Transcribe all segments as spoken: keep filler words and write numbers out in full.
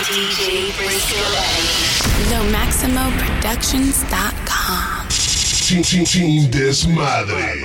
D J Frisco Eddie. Lo Maximo Productions dot com. Sin desmadre.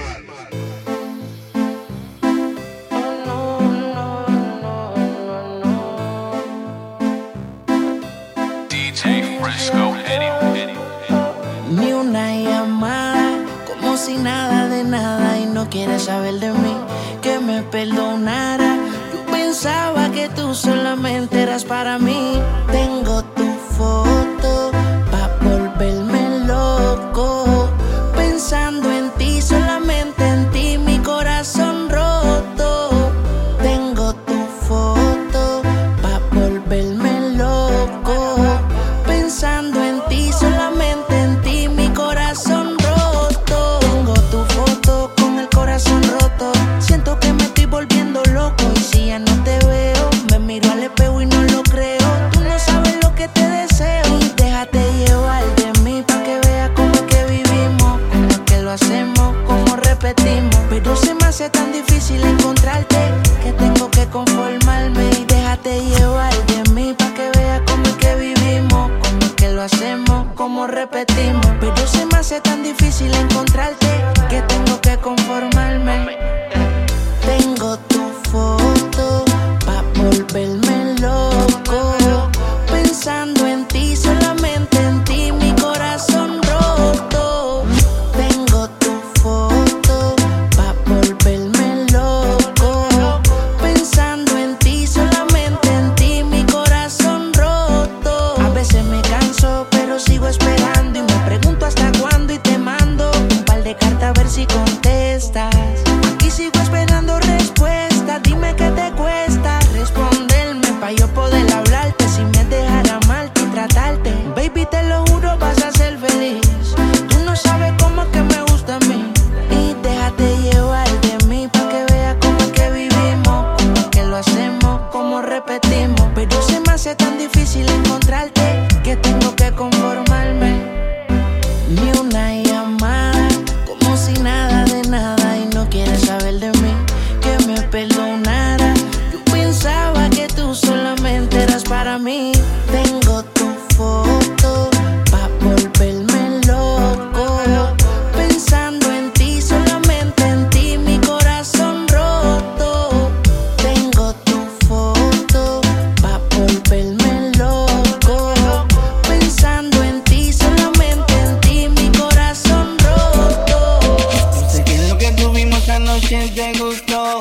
D J Frisco Eddie. Ni una llamada, como si nada de nada, y no quieres saber de mí, que me perdonara. Yo pensaba que tú solamente eras para mí. Tengo tu foto pa' volverme loco, pensando en ti, solamente en ti, mi corazón roto. Tengo tu foto pa' volverme loco, pensando en ti, solamente en ti, mi corazón roto. Tengo tu foto con el corazón roto, siento que me estoy volviendo loco. Y si ya no te veo, me miro al espejo y no lo creo. Tú no sabes lo que te deseo, y déjate llevar de mí pa' que veas cómo es que vivimos, cómo es que lo hacemos, cómo repetimos. Pero se me hace tan difícil encontrarte que tengo que conformarme. Y déjate llevar de mí pa' que veas cómo es que vivimos, cómo es que lo hacemos, cómo repetimos. Pero se me hace tan difícil encontrarte que tengo que conformarme. Tengo tu foto pa' volverme loco, pensando en ti, solamente en ti, mi corazón roto. Tengo tu foto pa' volverme loco, pensando en ti, solamente en ti, mi corazón roto. A veces me canso, pero sigo esperando, y me pregunto hasta cuándo, y te mando un par de cartas a ver si contestas. Aquí sigo esperando respuesta, dime qué te cuesta responderme pa' yo poder hablarte, si me dejara amarte y tratarte. Baby, te lo juro, vas a ser feliz. Tú no sabes cómo es que me gusta a mí, y déjate llevar de mí pa' que veas cómo es que vivimos, cómo es que lo hacemos, cómo repetimos. Pero se me hace tan difícil encontrarte que tengo que conformarme. Ni una llamada, como si nada de nada, y no quieres saber de mí, que me perdonara. Yo pensaba que tú solamente eras para mí. Tengo tu foto pa' volverme loco, pensando en ti, solamente en ti, mi corazón roto. Tengo tu foto pa' volverme loco, pensando en ti, solamente en ti, mi corazón roto. Sé que lo que tuvimos anoche te gustó.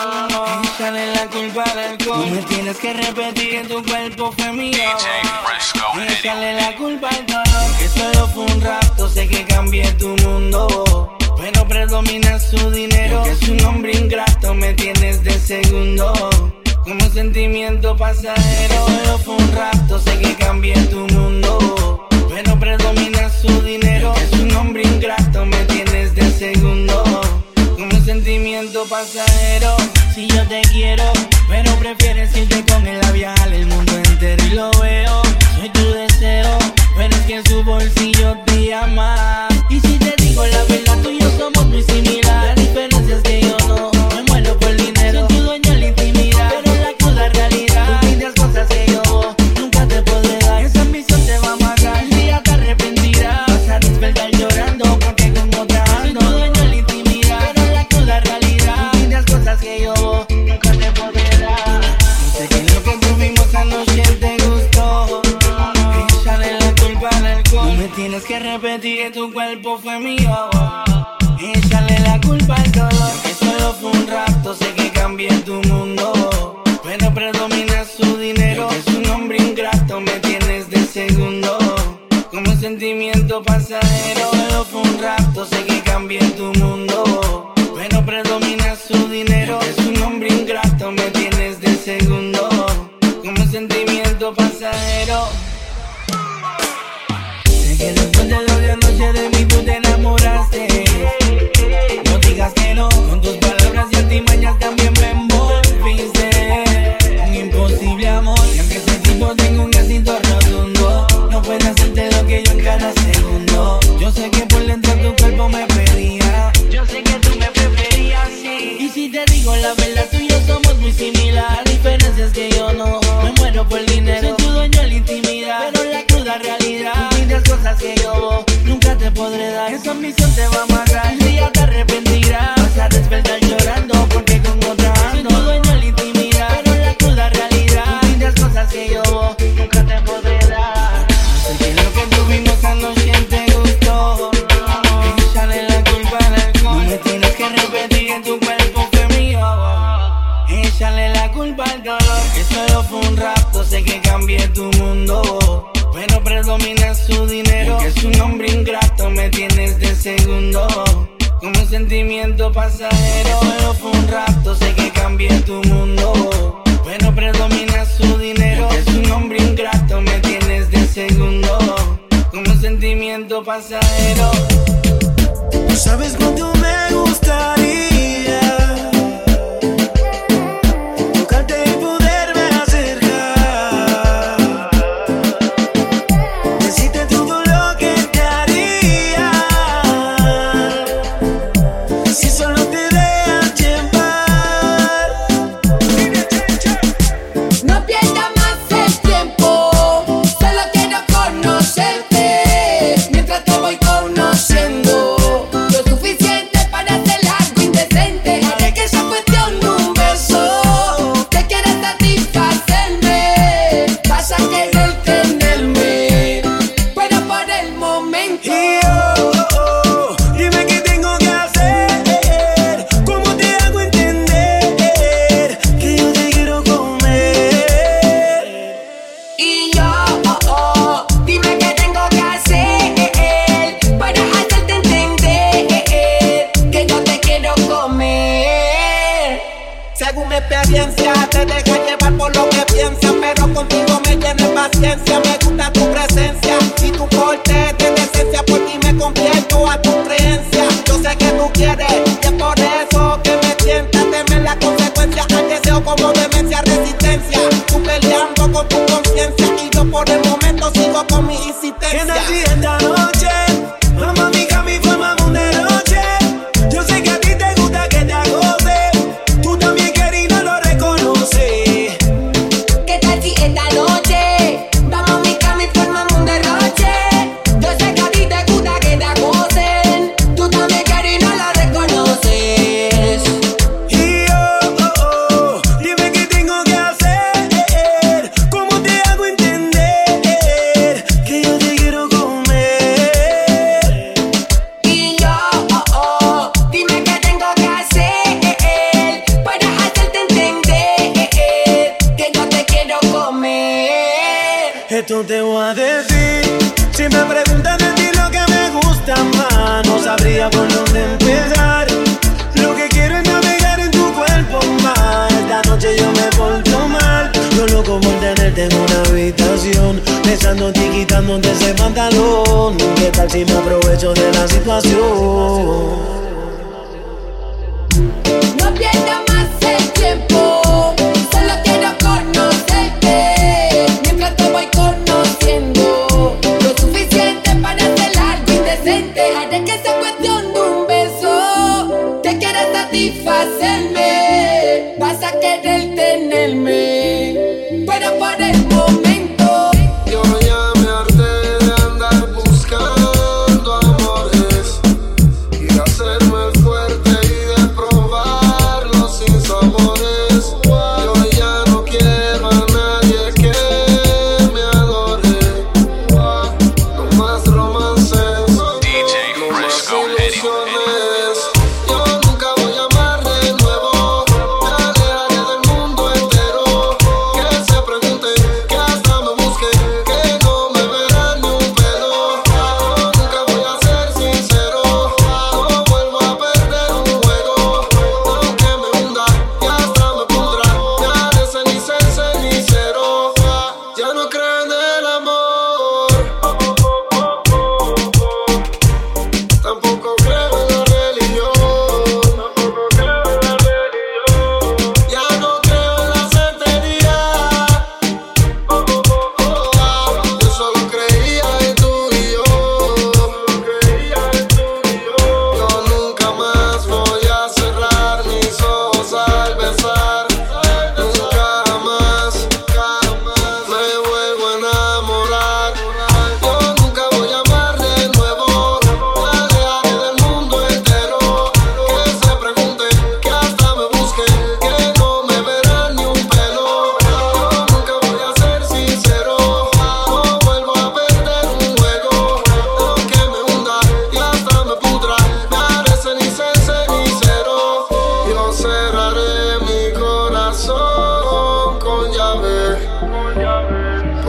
Échale la culpa al alcohol. No me tienes que repetir que tu cuerpo fue mío. D J Frisco Eddie. Échale la culpa al dolor, que solo fue un rato. Sé que cambié tu mundo, pero predomina su dinero. Que es un hombre ingrato, me tienes de segundo, como un sentimiento pasajero. Solo fue un rato, sé que cambié tu mundo, pero predomina su dinero. Que es un hombre ingrato, me tienes de segundo, como un sentimiento pasajero. Si yo te quiero, pero prefieres irte con el labial el mundo entero, y lo veo. Soy tu deseo, pero es que en su bolsillo te llama. Y si te digo la verdad, tú y yo somos muy similares. La diferencia es que yo no me muero por el dinero. Soy tu dueño en la intimidad, pero la cruda realidad, tú pides cosas que yo nunca te podré dar. Esa ambición te va a matar, el día te arrepentirás. Vas a despertar llorando porque con otra ando. Soy tu dueño en la intimidad, pero la cruda realidad, tú pides cosas que yo nunca te podré dar. No sé qué es lo que tuvimos anoche te gustó. Échale la culpa al alcohol. No me tienes que repetir que tu cuerpo fue mío. Échale la culpa al dolor, que solo fue un rato. Sé que cambié tu mundo, pero predomina su dinero. Que es un hombre ingrato, me tienes de segundo, como un sentimiento pasajero. Solo fue un rato, sé que cambié tu mundo, pero predomina su dinero. Que es un hombre ingrato, me tienes de segundo, como un sentimiento pasajero. Sé que después de los de anoche de mí tú te enamoraste. No digas que no, con tus palabras y artimañas también me envolviste. Un imposible amor, y aunque ese tipo tenga un éxito rotundo, no puede hacerte lo que yo en cada segundo. Yo sé que por dentro tu cuerpo me pedía, yo sé que tú me preferías, sí. Y si te digo la verdad, tú y yo somos muy similares. La diferencia es que yo no me muero por el dinero. Soy tu dueño cambie tu mundo, pero predomina su dinero. Y que es un hombre ingrato, me tienes de segundo, como un sentimiento pasajero. Solo fue un rato, sé que cambié tu mundo, pero predomina su dinero. Y que es un hombre ingrato, me tienes de segundo, como un sentimiento pasajero. ¿Sabes cuánto me gustaría tocarte y poderme acercar? Decirte todo lo que te haría si solo te dejas llevar. No pierdas más el tiempo, solo quiero conocerte mientras te voy conociendo. Te dejas llevar por lo que piensas, pero contigo me llena paciencia. Me gusta tu presencia y tu corte de decencia. Por ti me convierto a tu creencia. Yo sé que tú quieres y es por eso que me tientas. Temer la consecuencia al deseo como demencia, resistencia. Tú peleando con tu conciencia y yo por el momento sigo con mi insistencia. ¿Qué tal si esta noche vamos a mi cama y formamos un derroche? Yo sé que a ti te gusta que te acose. Tú también quieres y no lo reconoces. ¿Qué tal si esta noche vamos a mi cama y formamos un derroche? Yo sé que a ti te gusta que te acosen. Tú también quieres y no lo reconoces. Y oh, oh, oh, dime qué tengo que hacer. ¿Cómo te hago entender que yo te quiero comer? Y yo, oh, oh, dime qué tengo que hacer para hacerte entender que yo te quiero comer. Esto te voy a decir. Si me preguntan de ti lo que me gusta más, no sabría por dónde empezar. Lo que quiero es navegar en tu cuerpo más. Esta noche yo me porto mal. Yo loco por tenerte en una habitación, besándote y quitándote ese pantalón. ¿Qué tal si me aprovecho de la situación? No pierdas más el tiempo, solo quiero conocerte mientras te voy conociendo. Lo suficiente para ser algo indecente. Haré que sea cuestión de un beso. Te quieres satisfacerme, vas a querer tenerme, pero por el momento Yo ya me harté de andar buscando amores y de hacer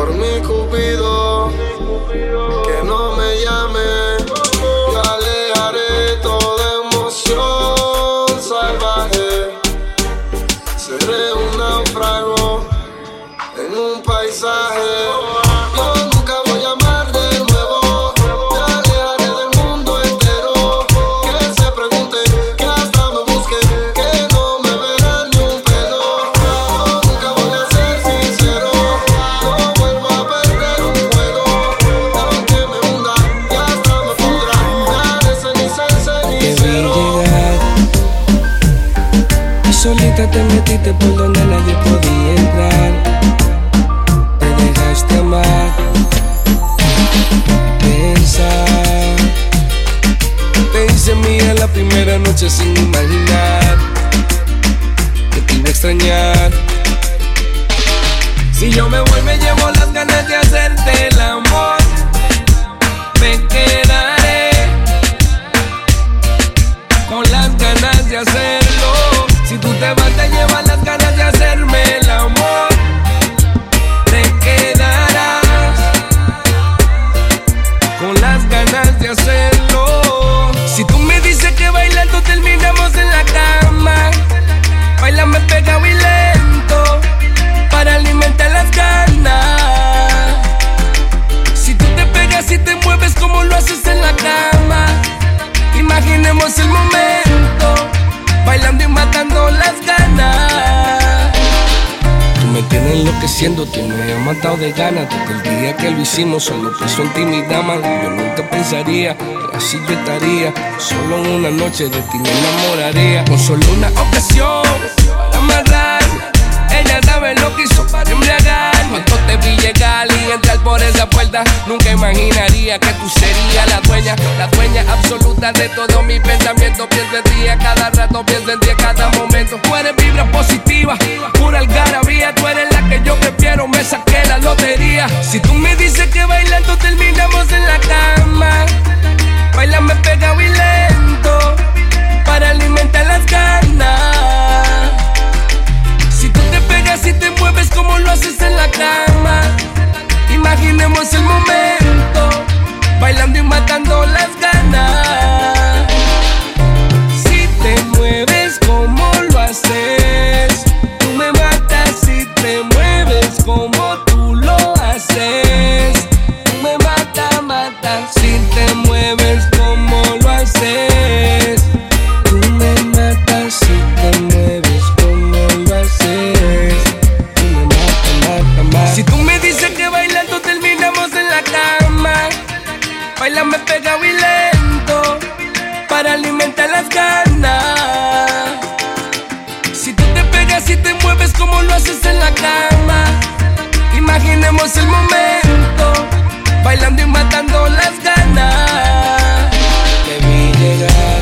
por mi Cupido, que no me llame. Yo alejaré toda emoción salvaje. Seré un náufrago en un paisaje. Yo nunca voy a amar de nuevo. Me alejaré del mundo entero. Que se pregunten, que hasta me busquen, que no me verán ni un pedo. Yo nunca voy a ser sincero. No vuelvo a perder un juego. Aunque me hunda y hasta me pudra, me haré ceniza en cenicero. Y solita te metiste por donde nadie podía entrar. Te dejaste amar, pensar. Te hice mía la primera noche sin imaginar que te iba a extrañar. Si yo me voy me llevo las ganas de hacerte el amor. Me quedaré con las ganas de hacerlo. Si tú te vas te llevas las ganas de hacerme el amor. Te quedarás con las ganas de hacerlo. Si tú me dices que bailando terminamos en la cama, bailame pegado y lento para alimentar las ganas. Si tú te pegas y te mueves como lo haces en la cama, imaginemos el momento bailando y matando las ganas. Tú me tienes enloqueciendo, tú me has matado de ganas. Desde el día que lo hicimos solo pienso en ti, mi dama. Yo nunca pensaría que así yo estaría. Solo una noche de ti me enamoraría. Con solo una ocasión para amarrar, ella sabe lo que hizo para embriagar. Cuando te vi llegar y entrar por esa puerta, nunca imaginaría que tú serías la dueña, la dueña absoluta de todo mi pensamiento. Pienso en ti a cada rato, pienso en ti a cada momento. Tú eres vibra positiva, pura algarabía. Tú eres la que yo prefiero, me saqué la lotería. Si tú me dices que bailando terminamos en la cama, bailame pegado y lento para alimentar las ganas. Si tú te pegas y te mueves como lo haces en la cama, imaginemos el momento bailando y matando las ganas. Si te mueves como lo haces, tú me matas. Si te mueves como tú lo haces, tú me matas, matas. Si te mueves como lo haces, tú me matas. Si te mueves como lo haces, tú me matas, matas, matas. Si tú me dices que bailando terminamos en la cama, bailame pegado y lento para alimentar las ganas. Si tú te pegas y te mueves como lo haces en la cama, imaginemos el momento bailando y matando las ganas. Te vi llegar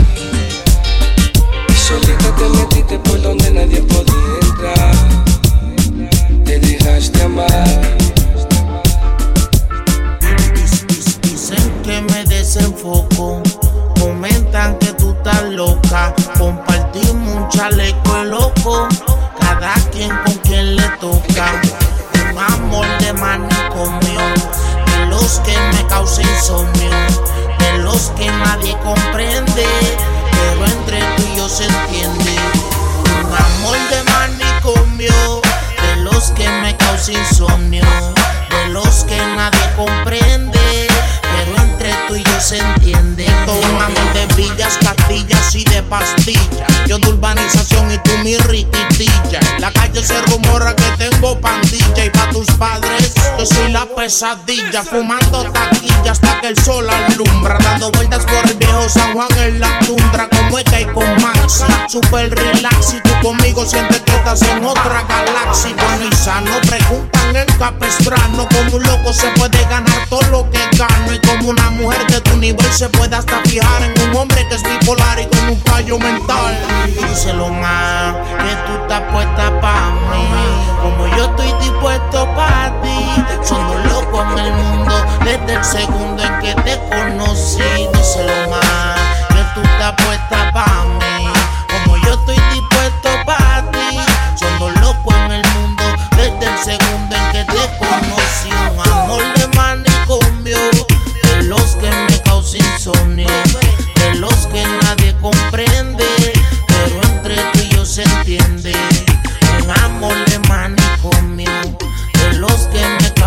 y solita te metiste por donde nadie podía entrar. Te dejaste amar. Dicen que me desenfoco, comentan que tú estás loca. Compartimos un chaleco de loco, cada quien con quien le toca. Un amor de manicomio, de los que me causa insomnio, de los que nadie comprende, pero entre tú y yo se entiende. Un amor de manicomio, de los que me causa insomnio, de los que nadie comprende, pero entre tú y yo se entiende. Un amor de villas, castillas y de pastillas. Yo de urbanización y tú mi riquitilla. La calle se rumora que tengo pandilla, y pa' tus padres yo soy la pesadilla. Fumando taquilla hasta que el sol alumbra, dando vueltas por el viejo San Juan en la tundra. Como es que hay con Maxi, super relax. Y tú conmigo sientes que estás en otra galaxia. Bueno y sano, preguntan en Capistrano, como un loco se puede ganar todo lo que gano. Y como una mujer de tu nivel se puede hasta fijar en un hombre que es bipolar y con un fallo mental. Díselo más, que tú estás puesta pa' mí, como yo estoy dispuesto pa' ti. Somos locos en el mundo desde el segundo en que te conocí. Díselo más, que tú estás puesta pa' mí, como yo estoy dispuesto pa' ti. Somos locos en el mundo desde el segundo en que te conocí.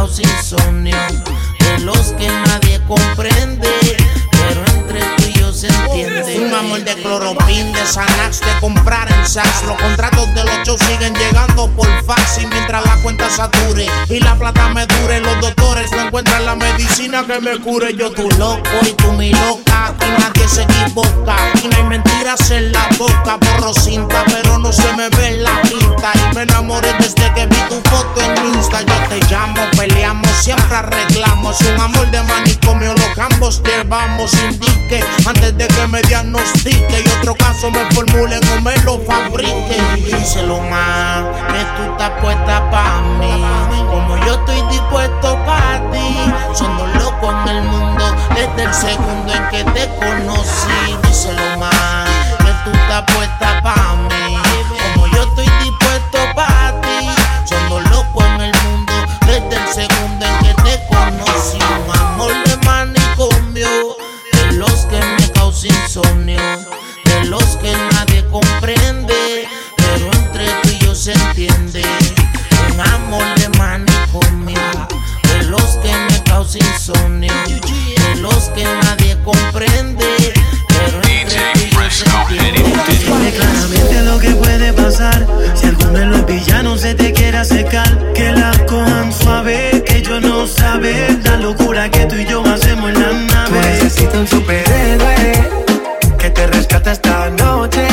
causa insomnio, de los que nadie comprende, pero entre tú y yo se entiende. Un amor de cloropin, de Xanax, de comprar en Saks. Los contratos de los shows siguen llegando por fax, y mientras la cuenta sature y la plata me dure, los doctores no encuentran la medicina que me cure. Yo tu loco y tú mi loca, aquí nadie se equivoca, aquí no hay mentiras en la boca. Borro cinta pero no se me ve la pinta, y me enamoré desde que vi tu foto en Insta. Yo te llamo, peleamos, siempre arreglamos. Un amor de manicomio, los que ambos llevamos. Indique antes de que me diagnostique y otro caso me formulen o me lo fabrique. Díselo más, que tú estás puesta pa' mí, como yo estoy dispuesto pa' ti. Son dos locos en el mundo desde el segundo en que te conocí. Díselo más, que tú estás puesta pa' mí, como yo estoy dispuesto pa' ti. Son dos locos en el mundo desde el segundo en que te conocí. Un amor de manicomio, de los que me causa insomnio, de los que nadie comprende, pero entre tú y yo se entiende. Un amor de manicomio, de los que me causa insomnio, de los que nadie comprende, pero entre tú y yo se entiende. Dime claramente lo que puede pasar si alguno de los villanos se te quiera acercar. Que la cojan suave, que ellos no saben la locura que tú y yo hacemos en la nave. Tú necesitas un superhéroe que te rescate esta noche.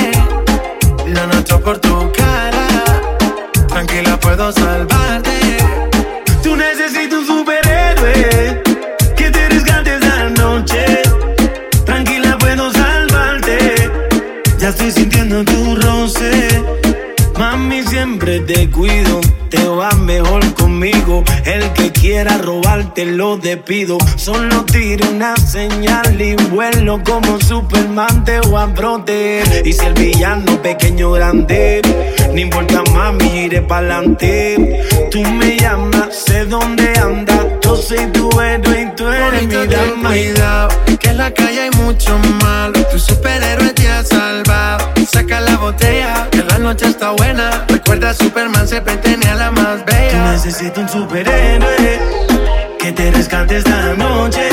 Lo noto por tu cara, tranquila puedo salvarte. Tú necesitas un superhéroe que te rescate esta noche. Tranquila puedo salvarte. Ya estoy sintiendo tu roce. Mami, siempre te cuido, te va mejor conmigo. El que quiera robarte lo despido. Solo tiro una señal y vuelo como Superman, te voy a proteger. Y si el villano pequeño o grande, no importa mami, iré pa'lante. Tú me llamas, sé dónde andas, yo soy tu héroe y tú eres mi dama. Cuidado, que en la calle hay mucho malo, tu superhéroe te ha salvado. Saca la botella, que la noche está buena. Recuerda, Superman siempre tenía la más bella. Tú necesitas un superhéroe que te rescate esta noche.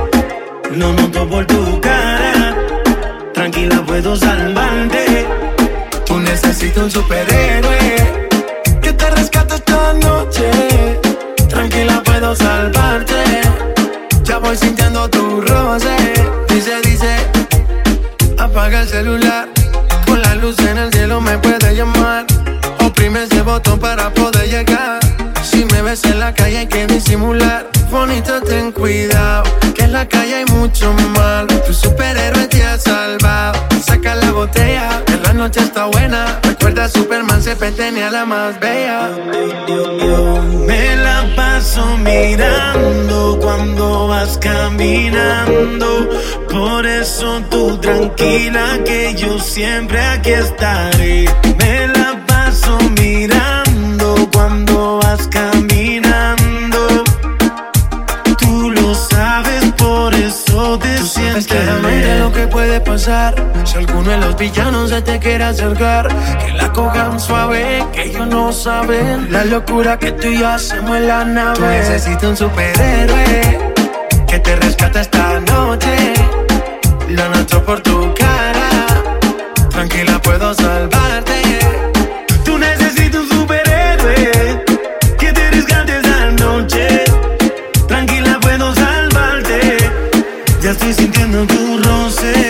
Lo noto por tu cara, tranquila puedo salvarte. Tú necesitas un superhéroe que te rescate esta noche. Tranquila puedo salvarte. Ya voy sintiendo tu roce. Dice, dice, apaga el celular. Con la luz en el cielo me puede llamar. Oprime ese botón para poder llegar. Si me ves en la calle hay que disimular. Bonito, ten cuidado, que en la calle hay mucho mal. Tu superhéroe te ha salvado. Saca la botella, que la noche está buena. Recuerda, Superman siempre tenía la más bella. Me la paso mirando cuando vas caminando. Por eso tú tranquila que yo siempre aquí estaré. Me la paso mirando cuando vas caminando. Tú lo sabes, por eso te sientes. Sabes claramente lo que puede pasar si alguno de los villanos se te quiere acercar. Que la cojan suave, que ellos no saben la locura que tú y yo hacemos en la nave. Tú necesitas un superhéroe que te rescate esta noche. Lo noto por tu cara, tranquila puedo salvarte. Tú necesitas un superhéroe que te rescate esta noche. Tranquila puedo salvarte. Ya estoy sintiendo tu roce.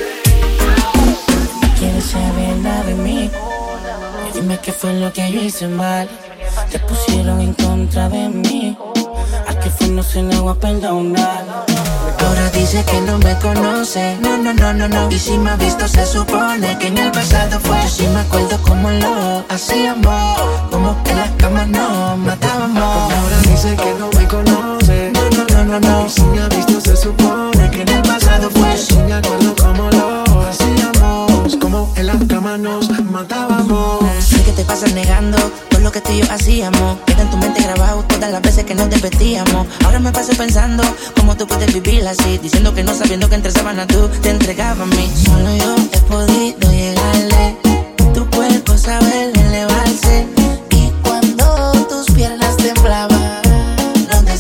¿Quieres saber nada de mí? Y dime qué fue lo que yo hice mal. Te pusieron en contra de mí. Al que fue no se negó a perdonar. Ahora dice que no me conoce. No, no, no, no, no. Y si me ha visto se supone que en el pasado fue. Yo sí me acuerdo cómo lo hacíamos, como que en las camas nos matábamos. Ahora dice que no me conoce. No, no, no, no, no. Y si me ha visto se supone que en el pasado fue. Yo sí me acuerdo cómo lo hacíamos, como en las camas nos matábamos. Sé que te pasas negando todo lo que tú y yo hacíamos. Queda en tu mente grabado todas las veces que nos desvestíamos. Ahora me paso pensando cómo tú puedes vivir así, diciendo que no, sabiendo que entre sábanas tú te entregabas a mí. Solo yo he podido llegarle. Tu cuerpo sabe elevarse. Y cuando tus piernas temblaban, no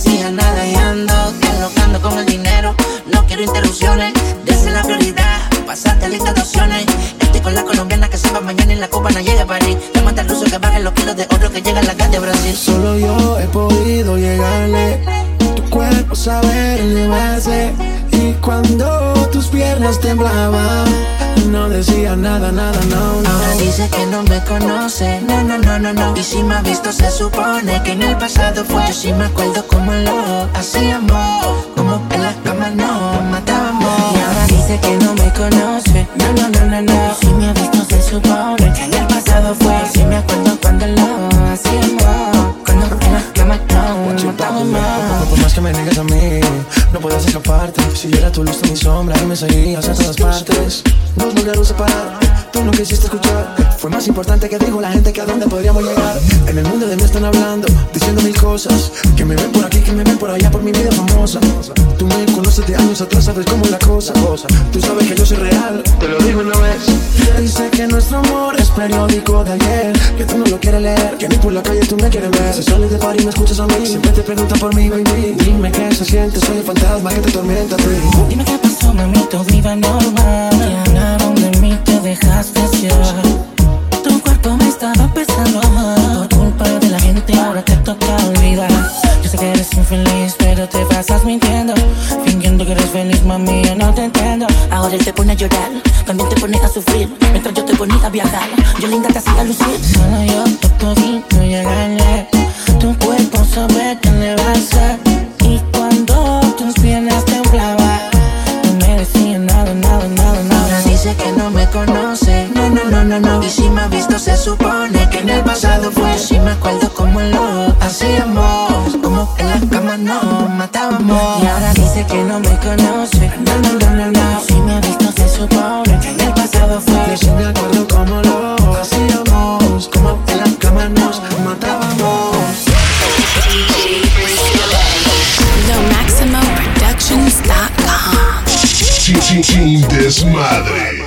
saber elevarse. Y cuando tus piernas temblaban, no decía nada, nada, no, no. Ahora dice que no me conoce, no, no, no, no, no. Y si me ha visto se supone que en el pasado fue. Yo sí me acuerdo como lo hacíamos, como en la cama no matábamos. Y ahora dice que no me conoce, no, no, no, no, no. Y si me ha visto se supone que en el pasado fue. Yo sí me acuerdo cuando lo hacíamos, cuando en la cama no matábamos. Por más que me niegues a mí, no puedes escaparte. Si yo era tu luz, mi sombra y me seguías a todas partes. Nos lograron separar, tú no quisiste escuchar. Fue más importante que dijo la gente que a dónde podríamos llegar. En el mundo de mí están hablando, diciendo mil cosas. Que me ven por aquí, que me ven por allá, por mi vida famosa. Tú me conoces de años atrás, sabes cómo es la cosa. Tú sabes que yo soy real, te lo digo una vez. Dice que nuestro amor es periódico de ayer, que tú no lo quieres leer, que ni por la calle tú me quieres ver. Si sales de par y me escuchas a mí, siempre te preguntan por mí, baby. Dime qué se siente, soy el fantasma que te tormenta a ti. Dime qué pasó, mami, todo iba normal. Que hablaron de mí, te dejaste llevar. Tu cuerpo me estaba pesando por culpa de la gente, ahora te toca olvidar. Yo sé que eres infeliz, pero te pasas mintiendo, fingiendo que eres feliz, mami, yo no te entiendo. Ahora él te pone a llorar, también te pone a sufrir, mientras yo te ponía a viajar, yo linda te hacía lucir. Solo yo te podía llegarle, tu cuerpo sabe que le va a hacer. Y cuando tus piernas temblaban, no me decía nada, nada, nada, nada. Ahora dice que no me conoce, no, no, no, no, no. Y si me ha visto se supone que en el pasado fue. Yo sí me acuerdo como lo hacíamos, como en la cama nos matábamos. Y ahora dice que no me conoce, no, no, no, no, no. Si me ha visto se supone que en el pasado fue. Yo sí me acuerdo como lo hacíamos, como en la cama nos matábamos. The Maximo Productions dot com. Team Desmadre.